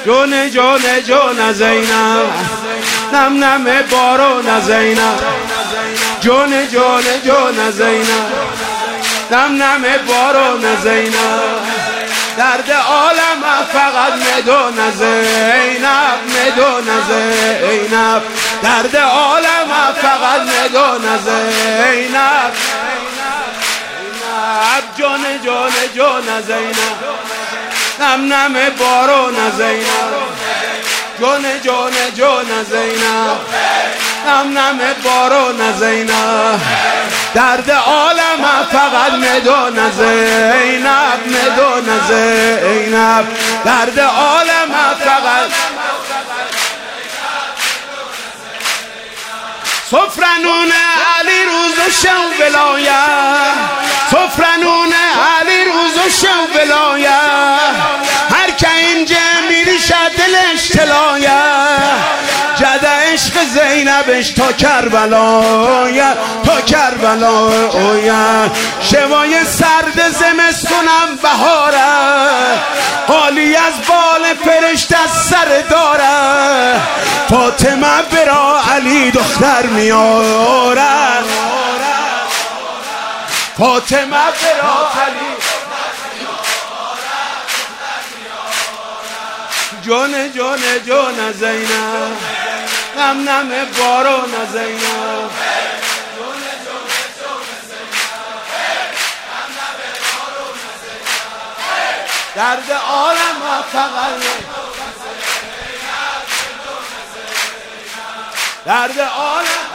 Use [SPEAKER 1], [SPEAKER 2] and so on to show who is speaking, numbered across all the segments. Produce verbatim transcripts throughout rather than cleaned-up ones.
[SPEAKER 1] جون جون جون زینب نم نم بارون زینب جون جون جون زینب نم نم بارون زینب درد عالم فقط مدون زینب مدون زینب درد عالم فقط مدون زینب جون جون جون زینب نم نم بارون زینب جون جون جون زینب نم نم بارون زینب درد عالم فقط مدون زینب مدون زینب درد عالم فقط سفرنون علی روز و شو ولایت سفرنون علی روز و شو ولایت هر که اینجا میری شد دلش تلایت جد عشق زینبش تا کربلایت تا کربلایت شوای سرد زمستونم بهاره حالی از بال فرشته از سر داره فاطمه برا علی دختر میاره فاطمه برا علی جون جون جون زینب نم نم بارون زینب درد عالم فقط درد عالم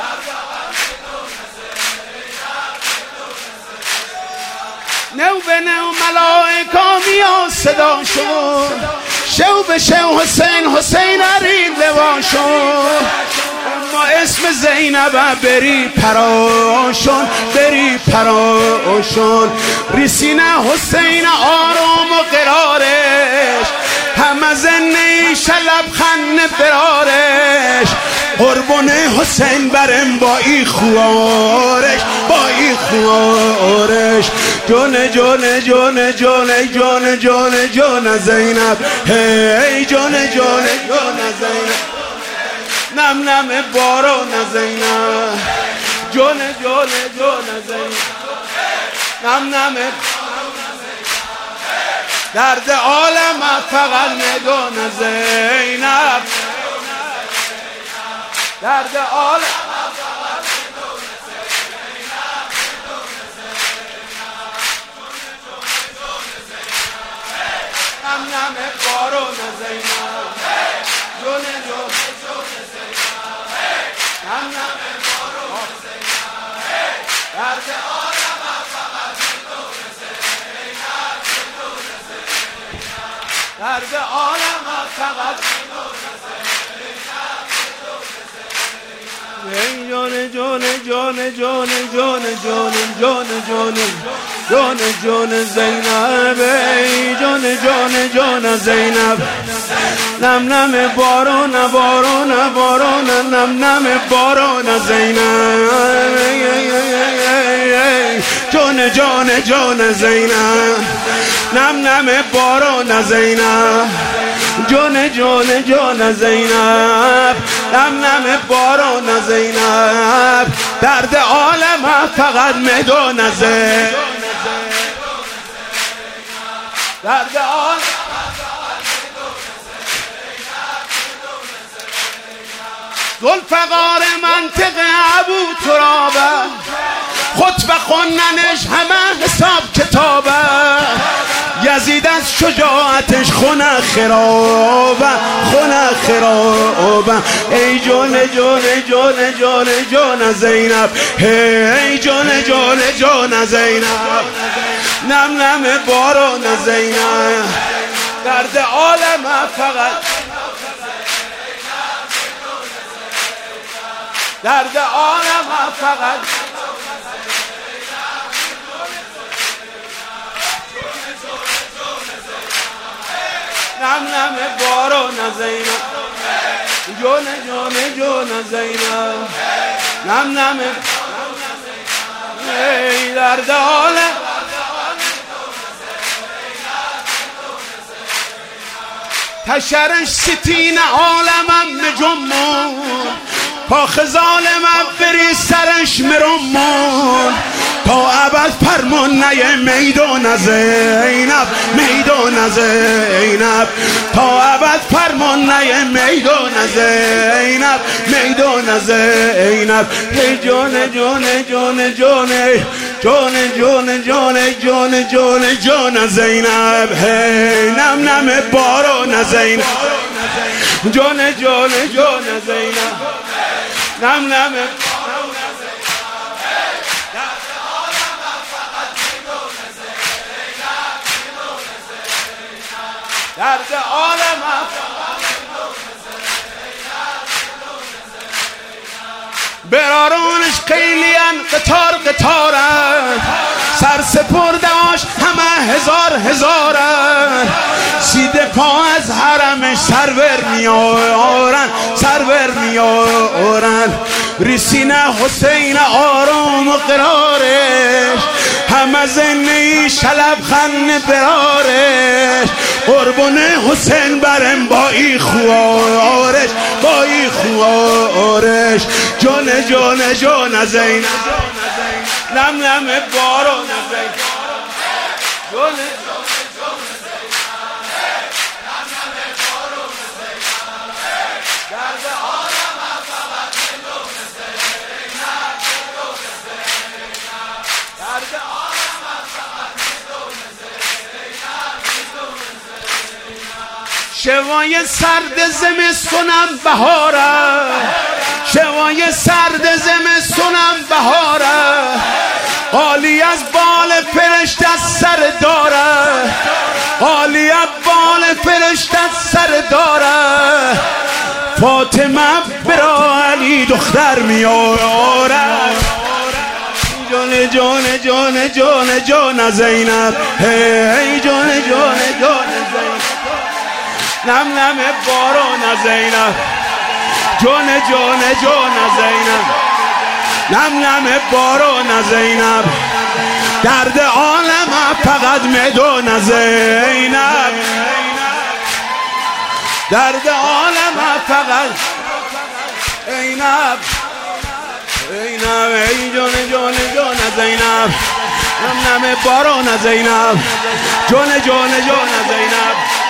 [SPEAKER 1] نو به نو ملائکه میاد صداشون شو به شو حسین حسین عرید لواشون اما اسم زینب بری پراشون بری پراشون ریسینه حسین آرام و قرارش همه زنی شلب خن فرارش قربون حسین برم با ای خوارش با ای خوارش جون جون جون جون جون جون جون زینب هی جون جون جون زینب نم نم بارون زینب جون جون جون زینب نم نم درد عالم فقط مدون زینب درد عالم نم نم بارون زینب جون جون نم نم بارون زینب درد عالم فقط مدون زینب درد عالم فقط ای جون جون جون جون جون جون جون جون جون جون زینب ای جون جون جون زینب نم نم بارون بارون بارون نم نم بارون زینب جون جون جون زینب نم نم بارون زینب جون جون جون زینب نم نم بارون زینب درد عالم فقط مدون زینب درد عالم ذوالفقار منطق ابو ترابه خطبه خوندنش همه حساب کتابه یزید از شجاعتش خونه خرابه خونه خرابه ای جون جون جون جون جون زینب ای جون جون جون زینب نم نم بارون زینب درد عالم فقط درد عالم فقط نم نم بارون زینب جون جون جون زینب نم نم ای درد عالم حشرش ستین عالمم مجمون پا خزالمم بری سرش مرمون تا ابد فرمان نیه میدان زینب میدان زینب تا ابد فرمان نیه میدان زینب میدان زینب ای جان جان جان جان جان جان جان جان جان جان زینب هی نم نم باران زینب جان جان جان زینب نم نم درد عالم برارونش قیلیان قطار قطارن سر سپرداش همه هزار هزارن سیده پا از حرمش سرور میارن سرور میارن ریسینه حسین آرام و قرارش همه زنی شلب خن برارش قربون حسین برم با ای خوارش با ای خوارش جان جان جان زینب نم نم باران زینب جان شوای سرد زمستونم بهاره شوای سرد زمستونم بهاره عالی از بال فرشته سر داره عالی از بال فرشته سر داره فاطمه برا علی دختر میاره جان جان جان جان جان زینب هی جان جان جان زینب نم نم باران زینب جان جان جان زینب نم نم باران زینب درد عالم فقط میدان زینب درد عالم فقط زینب زینب ای جان جان جان زینب نم نم باران زینب جان جان جان زینب